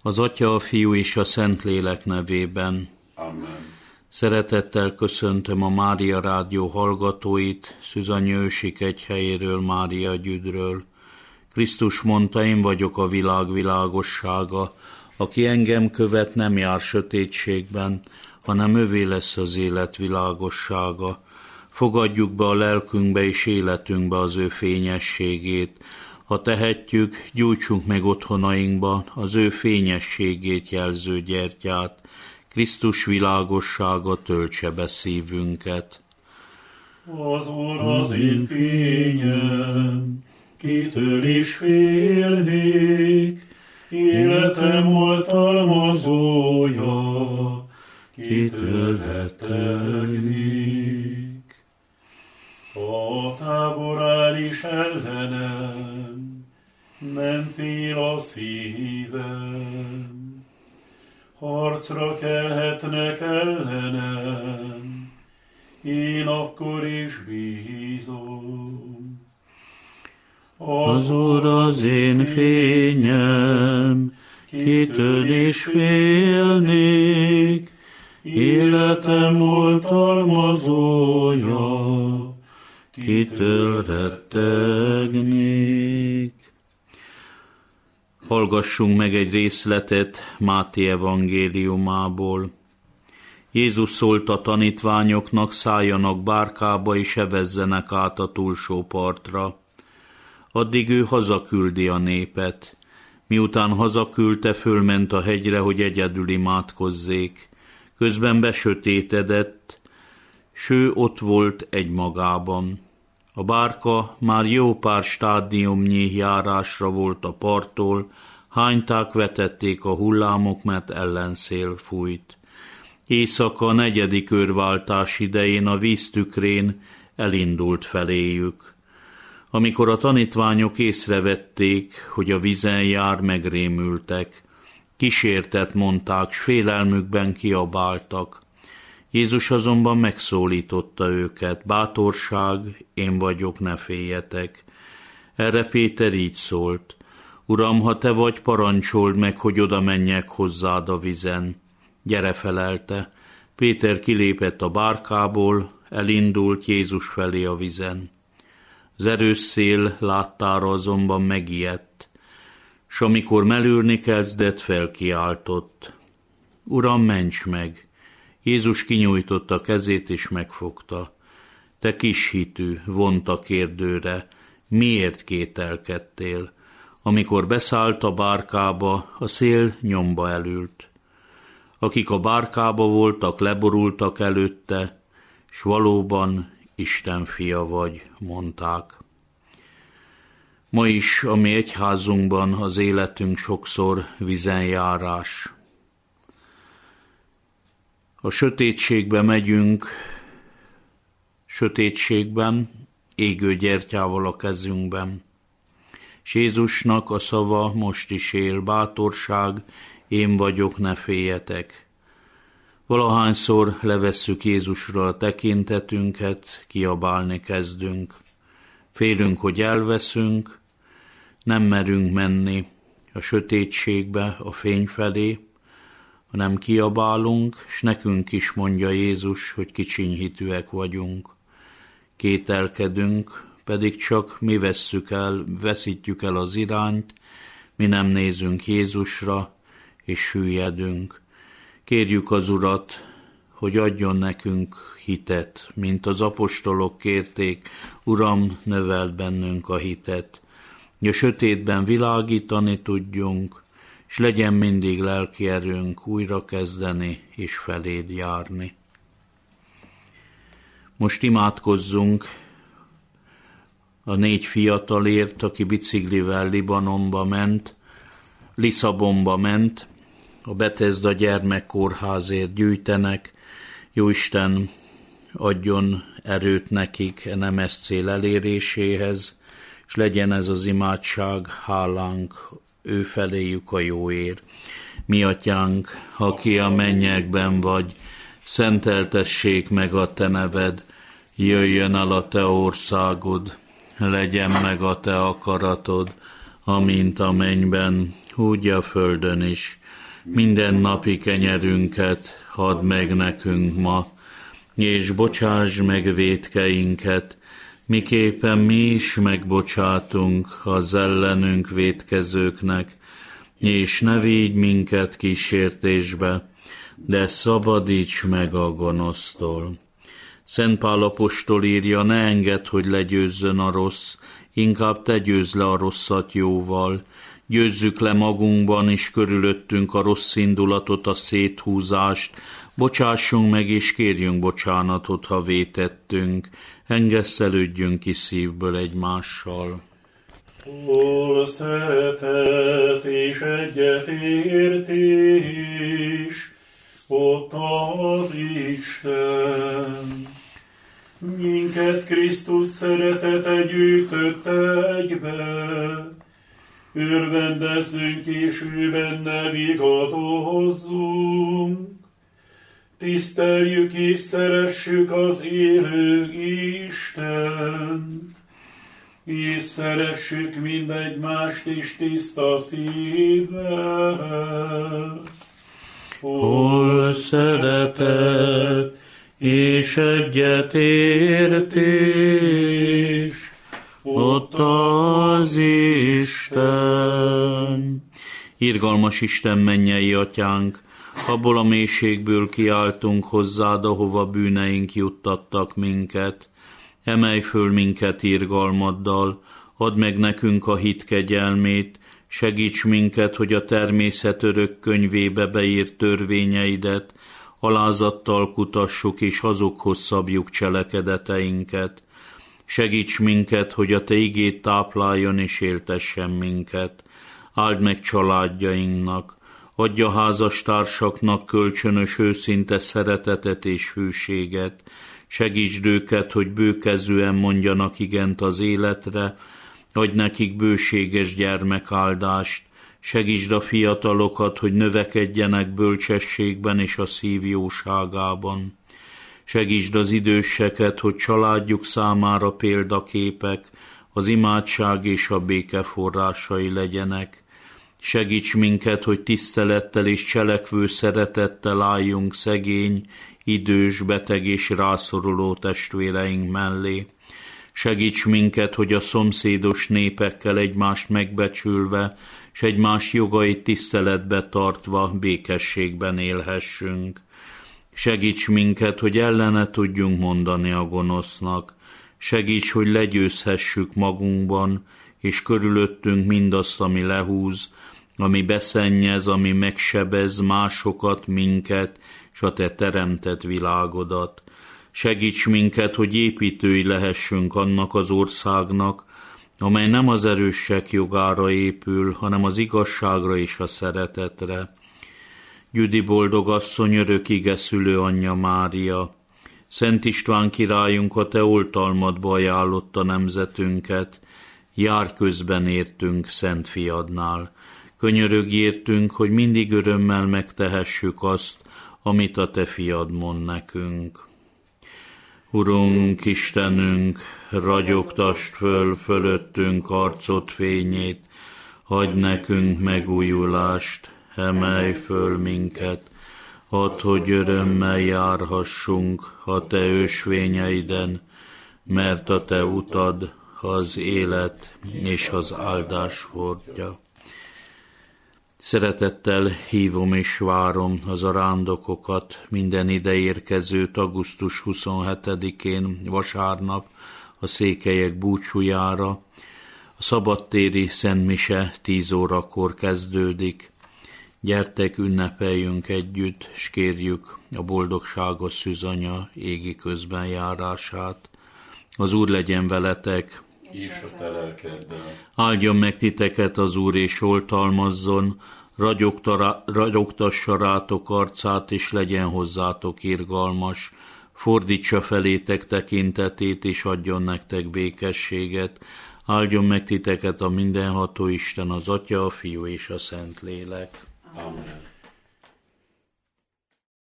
Az Atya, a Fiú és a Szentlélek nevében. Amen. Szeretettel köszöntöm a Mária Rádió hallgatóit, Szűzanyi ősik egy helyéről, Mária Gyüdről. Krisztus mondta, én vagyok a világ világossága, aki engem követ, nem jár sötétségben, hanem övé lesz az élet világossága. Fogadjuk be a lelkünkbe és életünkbe az ő fényességét. Ha tehetjük, gyújtsunk meg otthonainkba az ő fényességét jelző gyertyát. Krisztus világossága töltse be szívünket. Az Úr az én fényem, kitől is félnék, életem oltalmazója, kitől rettegnék. A tábor áll is ellenem, nem fél a szívem. Harcra kelhetnek ellenem, én akkor is bízom. Az Úr az én fényem, kitől is félnék, életem oltalmazója, kitől rettegnék. Hallgassunk meg egy részletet Máté evangéliumából. Jézus szólt a tanítványoknak, szálljanak bárkába és evezzenek át a túlsó partra. Addig ő hazaküldi a népet. Miután hazaküldte, fölment a hegyre, hogy egyedül imádkozzék. Közben besötétedett, s ő ott volt egymagában. A bárka már jó pár stádiumnyi járásra volt a parttól, hányták, vetették a hullámok, mert ellenszél fújt. Éjszaka 4. őrváltás idején a víztükrén elindult feléjük. Amikor a tanítványok észrevették, hogy a vízen jár, megrémültek. Kísértet mondták, s félelmükben kiabáltak. Jézus azonban megszólította őket, bátorság, én vagyok, ne féljetek. Erre Péter így szólt, Uram, ha te vagy, parancsold meg, hogy oda menjek hozzád a vízen. Gyere, felelte. Péter kilépett a bárkából, elindult Jézus felé a vízen. Az erős szél láttára azonban megijedt, s amikor melülni kezdett, felkiáltott. Uram, ments meg! Jézus kinyújtotta kezét és megfogta. Te kis hitű, vonta kérdőre, miért kételkedtél? Amikor beszállt a bárkába, a szél nyomba elült. Akik a bárkába voltak, leborultak előtte, s valóban Isten fia vagy, mondták. Ma is a mi egyházunkban az életünk sokszor vízenjárás. A sötétségbe megyünk, sötétségben, égő gyertyával a kezünkben. S Jézusnak a szava most is él, bátorság, én vagyok, ne féljetek. Valahányszor levesszük Jézusra a tekintetünket, kiabálni kezdünk. Félünk, hogy elveszünk, nem merünk menni a sötétségbe, a fény felé, hanem kiabálunk, s nekünk is mondja Jézus, hogy kicsinyhitűek vagyunk. Kételkedünk, pedig csak mi veszítjük el az irányt, mi nem nézünk Jézusra, és süllyedünk. Kérjük az Urat, hogy adjon nekünk hitet, mint az apostolok kérték, Uram, növeld bennünk a hitet, hogy a sötétben világítani tudjunk, s legyen mindig lelki erőnk újra kezdeni és feléd járni. Most imádkozzunk a 4 fiatalért, aki biciklivel Lisszabonba ment, a Bethesda gyermekkórházért gyűjtenek. Jóisten adjon erőt nekik nemes cél eléréséhez, és legyen ez az imádság hálánk ő feléjük a jóért. Mi atyánk, aki a mennyekben vagy, szenteltessék meg a te neved, jöjjön el a te országod, legyen meg a te akaratod, amint a mennyben, úgy a földön is. Minden napi kenyerünket add meg nekünk ma, és bocsásd meg vétkeinket, miképpen mi is megbocsátunk az ellenünk vétkezőknek, és ne vigy minket kísértésbe, de szabadíts meg a gonosztól. Szent Pál apostol írja, ne engedd, hogy legyőzzön a rossz, inkább te győzd le a rosszat jóval. Győzzük le magunkban és körülöttünk a rossz indulatot, a széthúzást, bocsássunk meg és kérjünk bocsánatot, ha vétettünk, engesszelődjünk ki szívből egymással. Hol szeretet és egyetértés, ott az Isten. Minket Krisztus szeretete gyűjtött egybe, örvendezzünk és ő benne vigadozzunk. Tiszteljük és szeressük az élő Istent, és szeressük mindegymást is tiszta szívvel. Hol szeretet és egyetértés, ott az Isten. Irgalmas Isten, mennyei atyánk, abból a mélységből kiáltunk hozzád, ahova bűneink juttattak minket. Emelj föl minket irgalmaddal, add meg nekünk a hit kegyelmét, segíts minket, hogy a természet örök könyvébe beírt törvényeidet alázattal kutassuk és azokhoz szabjuk cselekedeteinket. Segíts minket, hogy a te igét tápláljon és éltessen minket. Áld meg családjainknak, adj a házastársaknak kölcsönös őszinte szeretetet és hűséget. Segítsd őket, hogy bőkezűen mondjanak igent az életre, adj nekik bőséges gyermekáldást, segítsd a fiatalokat, hogy növekedjenek bölcsességben és a szív jóságában. Segítsd az időseket, hogy családjuk számára példaképek, az imádság és a béke forrásai legyenek. Segíts minket, hogy tisztelettel és cselekvő szeretettel álljunk szegény, idős, beteg és rászoruló testvéreink mellé. Segíts minket, hogy a szomszédos népekkel egymást megbecsülve, s egymás jogait tiszteletbe tartva békességben élhessünk. Segíts minket, hogy ellene tudjunk mondani a gonosznak. Segíts, hogy legyőzhessük magunkban, és körülöttünk mindazt, ami lehúz, ami beszennyez, ami megsebez másokat, minket, s a te teremtett világodat. Segíts minket, hogy építői lehessünk annak az országnak, amely nem az erősek jogára épül, hanem az igazságra és a szeretetre. Gyüdi boldog asszony, örök ige szülő anyja Mária, Szent István királyunk a te oltalmadba ajánlotta nemzetünket, járj közben értünk Szent Fiadnál. Könyörögj értünk, hogy mindig örömmel megtehessük azt, amit a te fiad mond nekünk. Urunk, Istenünk, ragyogtasd föl fölöttünk arcod fényét, adj nekünk megújulást, emelj föl minket, add, hogy örömmel járhassunk a te ösvényeiden, mert a te utad az élet és az áldás hordja. Szeretettel hívom és várom az arándokokat, minden ideérkezőt augusztus 27-én vasárnap a székelyek búcsújára. A szabadtéri szentmise 10 órakor kezdődik. Gyertek, ünnepeljünk együtt, s kérjük a boldogságos szűzanya égi közbenjárását. Az Úr legyen veletek, és a te lelkeddel. Áldjon meg titeket az Úr, és oltalmazzon, ragyogtassa rátok arcát, és legyen hozzátok irgalmas, fordítsa felétek tekintetét, és adjon nektek békességet. Áldjon meg titeket a mindenható Isten, az Atya, a Fiú és a Szentlélek. Amen.